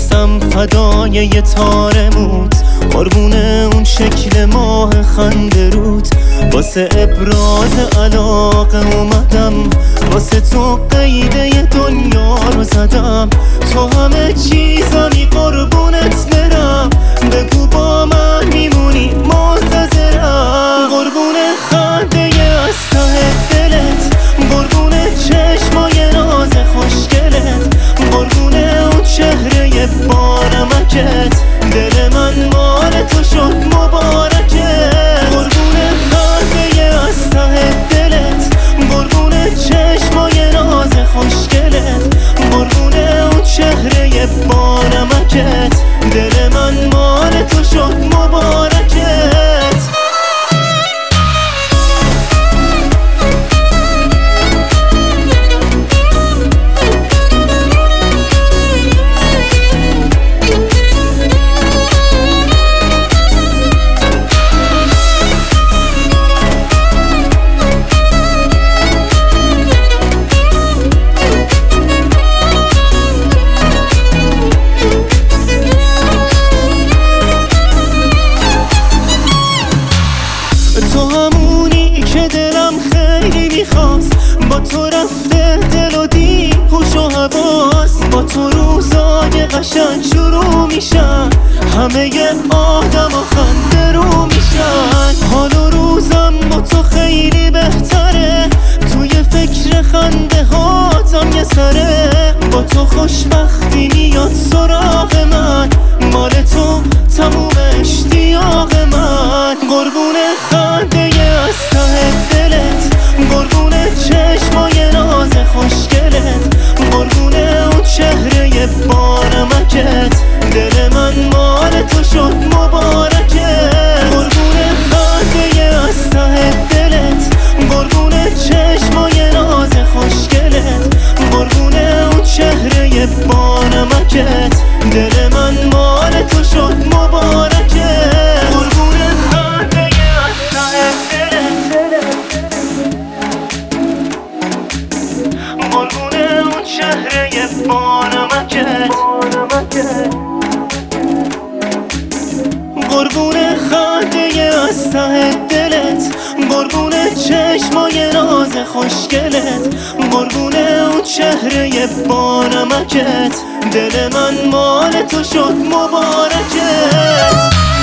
میرقصم فدای یه تار موت، قربون اون شکل ماه خنده رود. واسه ابراز علاقه اومدم، واسه تو قیده دنیا رو زدم. تو همه چیزمی قربونت برم، بگو با من میمونی منتظرم. قربون خنده از ته دلت، قربون چشمای ناز خوشگلت، قربون اون چهره بانمکت. دل من مال تو شد مبارکت. قربون خنده از ته دلت، قربون چشمای ناز خوشگلت، قربون اون چهره بانمکت. دل من مال تو شد مبارکت. تو همونی که دلم خیلی میخواست، با تو رفته دل و دید هوش و حواس. با تو روزای قشنگ شروع میشن، همه آدم و خنده رو میشن. حال و روزم با تو خیلی بهتره، توی فکر خنده هاتم یه سره. با تو خوشبختی میاد سراغ من، مال تو تموم اشتیاق من. قربون خنده از ته دلت، قربون چشمای ناز خوشگلت، قربون اون چهره بانمکت. دل من مال تو شد مبارکت. قربون خنده از ته دلت، قربون چشمای ناز خوشگلت، قربون اون چهره بانمکت. دل من مال تو شد مبارکت. قربون خنده از ته دلت، قربون اون چهره بانمکت. قربون خنده از ته دلت، قربون چشمای ناز خوشگلت، قربون اون چهره بانمکت. دل من مال تو شد مبارکت.